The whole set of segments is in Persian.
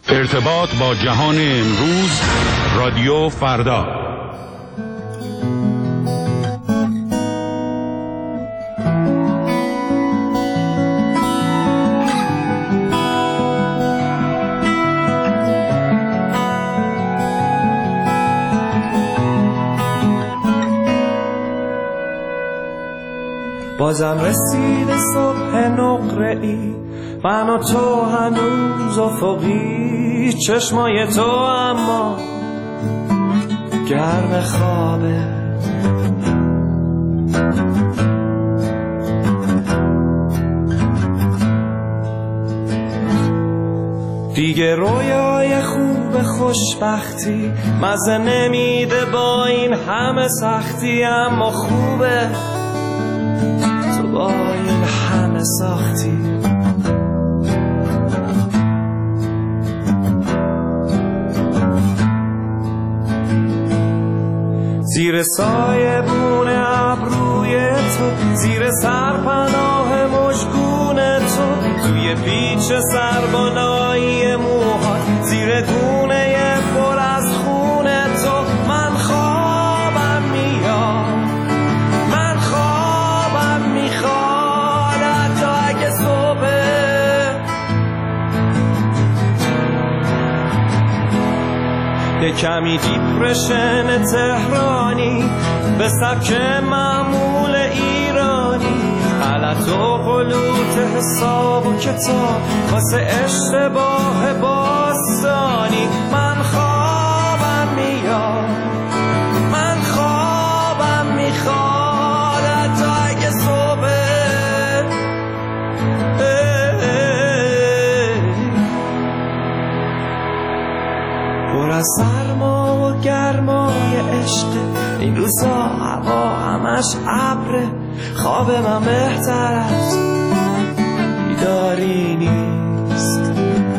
ارتباط با جهان امروز، رادیو فردا. بازم رسید صبح نقره‌ای، من و تو هنوز افقی، چشمای تو اما گرم خوابه. دیگه رویای خوب خوشبختی مزه نمیده با این همه سختی، اما خوبه تو با این همه ساختی. زیر سایه بون ابروی تو، زیر سرپناه مژگون تو، توی پیچ سربالایی موهات، زیر گونه پر از خون تو. من خوابم میاد، من خوابم میخواد، حتی اگه صبح یه کمی دیپرشن تهرانی به سبک معمول ایرانی، غلط و غلوط حساب و کتاب واسه اشتباه باستانی. من خوابم میاد، من خوابم میخواد، حتی اگه صبح پر از سرما و گرمای عشق، این روزا هوا همش ابره، خواب من بهتر از بیداری نیست.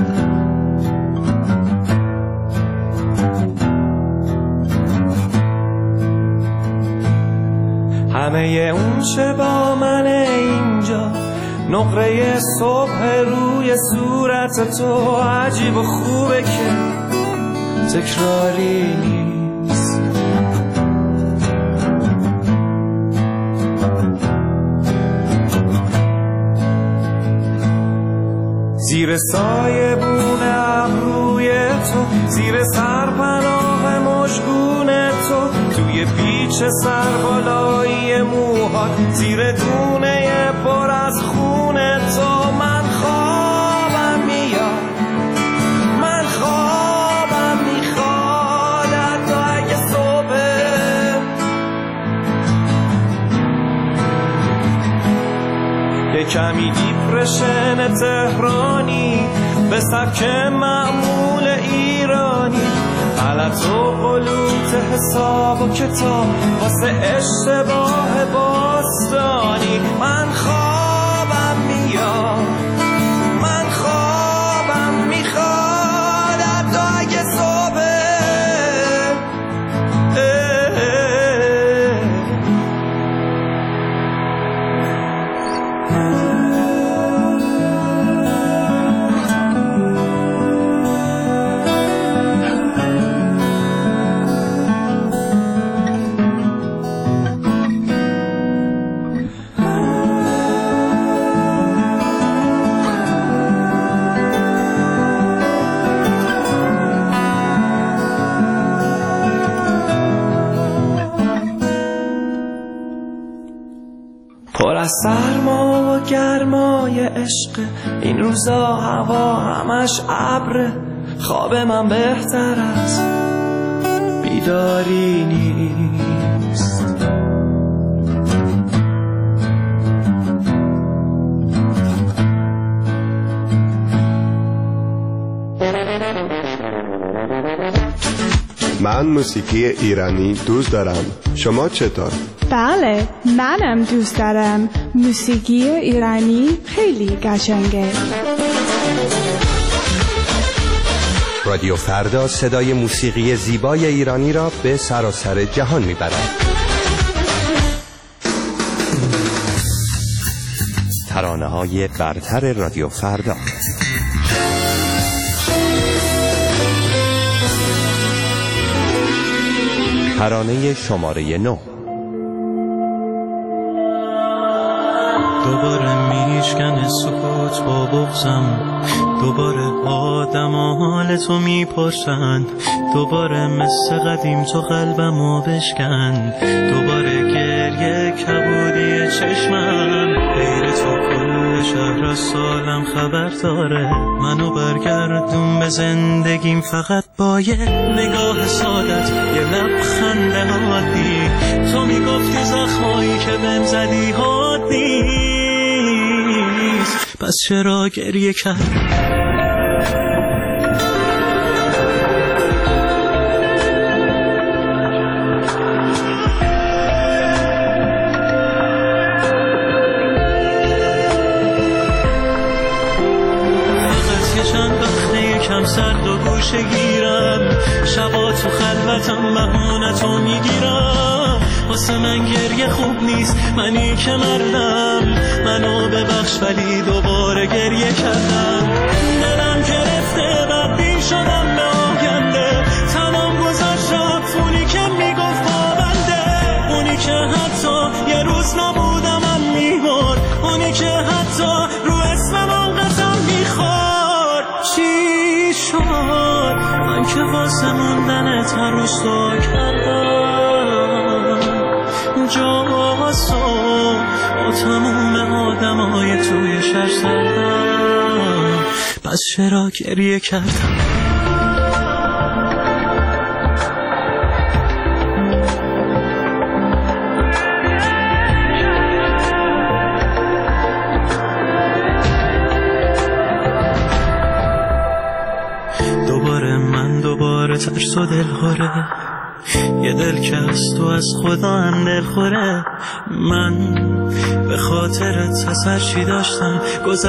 همه اون چه با من اینجا، نقره صبح روی صورت تو، عجیب و خوبه که تکراری نیست. زیر سایه بون ابروی تو، زیر سرپناه مژگون تو، توی پیچ سربالایی موهات، زیر گونه پر از خون تو. من خوابم میاد، من خوابم میخواد، حتی اگه صبح یه کمی دیپرشن تهرانی به سبک معمول ایرانی، غلط و غلوط حساب و کتاب واسه اشتباه باستانی. من خوابم میاد، من خوابم میخواد، حتی اگه صبح پر از سرما و گرمای عشق، این روزا هوا همش ابره، خواب من بهتر از بیداری نیست. من موسیقی ایرانی دوست دارم. شما چطور؟ بله، منم دوست دارم. موسیقی ایرانی خیلی قشنگه. رادیو فردا صدای موسیقی زیبای ایرانی را به سراسر جهان میبرد. ترانه‌های برتر رادیو فردا. ترانه شماره 9. دوباره میشکنه سکوت با بغضم، دوباره آدم حال تو میپرسن، دوباره مثل قدیم تو قلبمو بشکن، دوباره گریه کبودی چشمم، غیر تو کل شهر از سالم خبر داره، منو برگردون به زندگیم فقط با یه نگاه سادت، یه لبخند عادی، تو میگفتی زخمایی که بهم زدی عادی، پس چرا گریه کرد؟ یکم سرد و گوشه گیرم، شبا تو خلوتم بهونتو میگیرم، واسه من گریه خوب نیست، منی که مردم، منو ببخش ولی دوباره گریه کردم، دلم گرفته بدبین شدم به آینده، تمام گذشت رفت اونی که میگفت با بنده، اونی که حتی یه روز نبودم من میمرد، اونی که حتی رو اسمم آنقدر میخورد، چی شد؟ من که واسه موندنت هر روز دعا کردم، جاسو با تموم آدمای توی شهر سردم، پس چرا گریه کردم؟ دوباره ترس و دلخوره، یه دل که از تو از خدا هم دلخوره، من به خاطرت از هر چی داشتم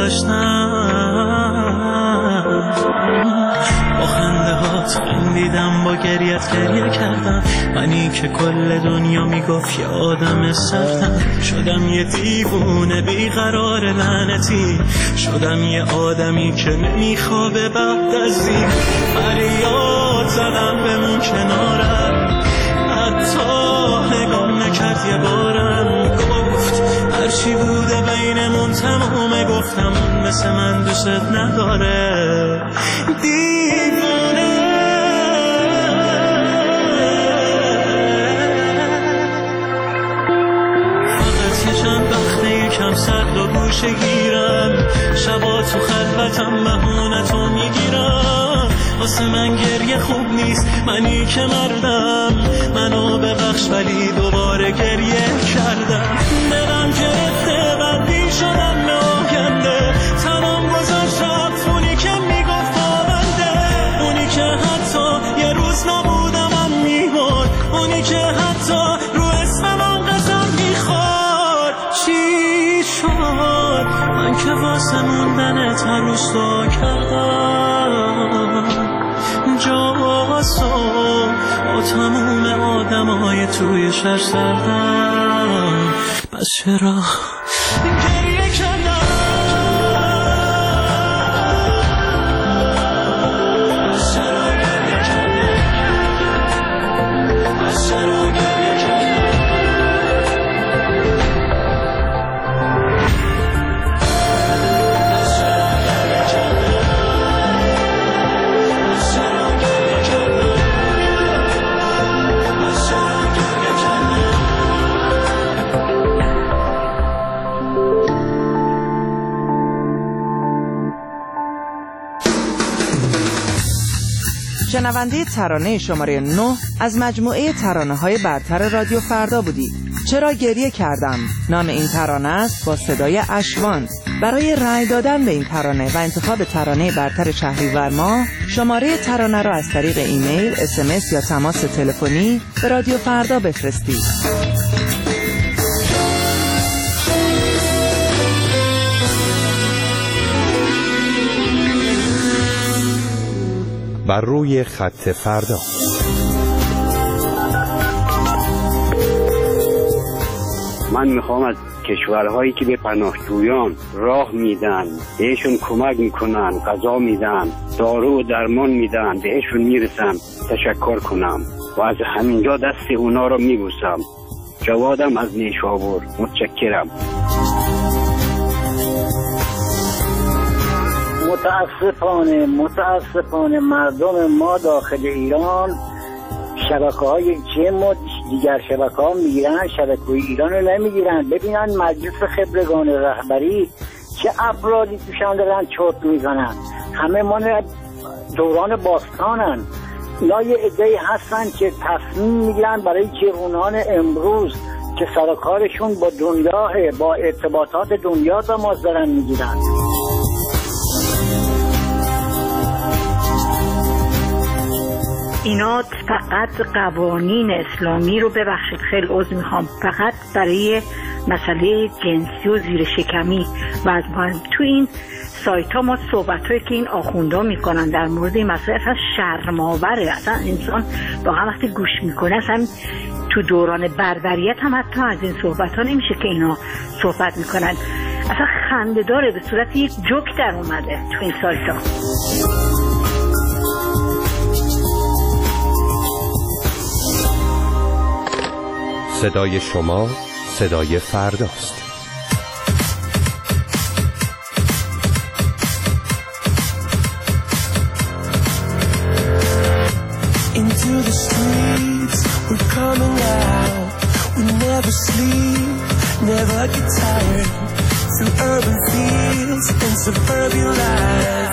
گذاشتم، با خنده هات خندیدم، با گریت گریه کردم، منی که کل دنیا میگفت یه آدم سختم، شدم یه دیوونه بیقرار لعنتی، شدم یه آدمی که نمیخوابه بعد از این، فریاد زدم بمون کنارم، حتی نگام نکرد یه بارم، گفت هرچی بوده بینمون تمومه، گفتم اون مثل من دوست نداره، دیوونه. فقط یه چند وقته یکم سرد و گوشه گیرم، شبا تو خلوتم بهونتو میگیرم، واسه من گریه خوب نیست، منی که مردم، منو ببخش ولی دوباره گریه کردم، دلم گرفته بدبین شدم به آینده، تمام گذشت رفت اونی که میگفت با بنده، اونی که حتی یه روز نبودم من میمرد، اونی که حتی رو اسمم آنقدر میخورد، چی شد؟ من که واسه موندنت هر روز دعا کردم، جاسو با تموم آدمای توی شهر سردم، پس چرا گریه کردم؟ پس چرا گریه کردم؟ پس چرا گریه کردم؟ شنونده ترانه شماره 9 از مجموعه ترانه‌های برتر رادیو فردا بودید. چرا گریه کردم نام این ترانه است، با صدای اشوان. برای رأی دادن به این ترانه و انتخاب ترانه برتر شهریور ماه، شماره ترانه را از طریق ایمیل، SMS یا تماس تلفنی به رادیو فردا بفرستید. بر روی خط فردا. من میخوام از کشورهایی که به پناهجویان راه میدن، بهشون کمک میکنن، غذا میدن، دارو و درمان میدن، بهشون میرسم تشکر کنم و از همینجا دست اونا رو میبوسم. جوادم از نیشابور. متشکرم. متاسفانه مردم ما داخل ایران شبکه‌های جم و دیگر شبکه‌ها میگیرن، شبکه ایران رو نمیگیرن. ببینن مجلس خبرگان رهبری چه افرادی توشان دارن چرت میزنن. همه ما دوران باستانن. اینا یه عده‌ای هستن که تصمیم میگیرن برای جوانان امروز که سرکارشون با دنیاه، با ارتباطات دنیا تماس دارن میگیرن. اینا فقط قوانین اسلامی رو، ببخشید خیلی عذر میخوام، فقط برای مسئله جنسی و زیر شکمی و تو این سایت ها ما صحبت هایی که این آخوندا میکنن در مورد این مسئله اصلا شرم‌آوره. اصلا انسان واقعا وقتی گوش میکنه، اصلا تو دوران بربریت هم حتی از این صحبت ها نمیشه که اینا صحبت میکنن. اصلا خنده داره، به صورت یک جوک در اومده تو این سایت ها. صدای شما صدای فرداست. Into the streets, we're coming out. We never sleep, never get tired. Through urban fields and suburban life.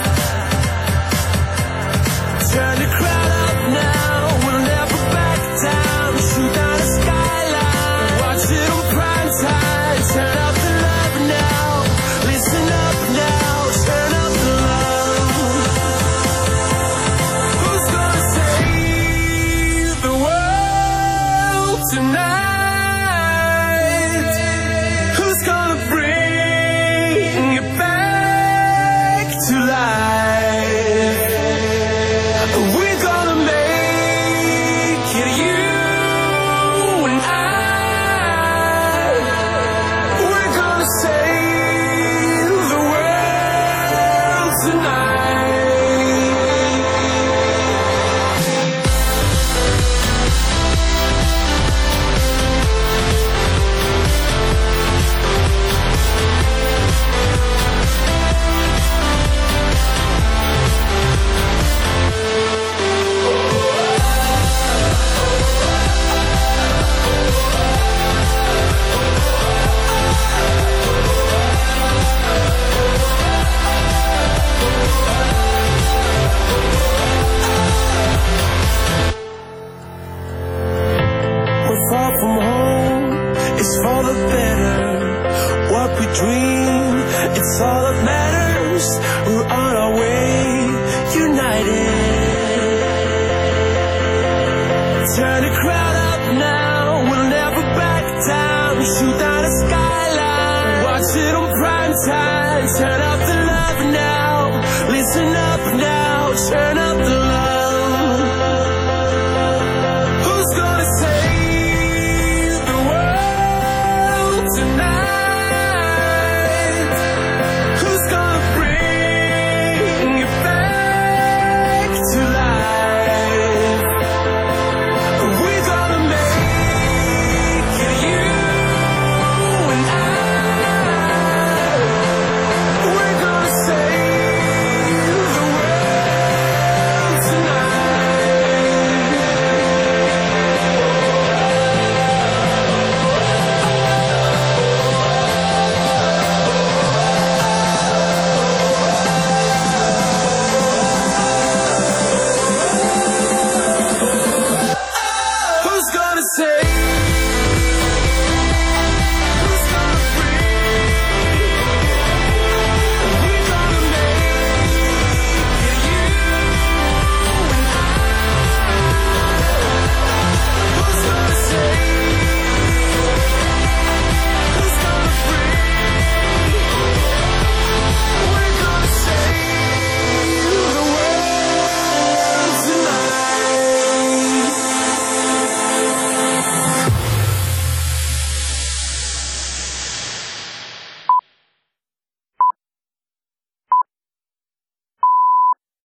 Turn the crowd up now, we'll never back down. Shoot down the skyline, watch it on prime time. Turn up the love now, listen up now, turn up the love. Who's gonna save the world tonight? Who's gonna bring it back to life? We're gonna make it, you and I. We're gonna save the world tonight. We're far from home, it's for the better. What we dream, it's all that matters. We're on our way, united. Turn the crowd up now, we'll never back down. Shoot down the skyline, watch it on prime time. Turn up the love now, listen up now, turn up the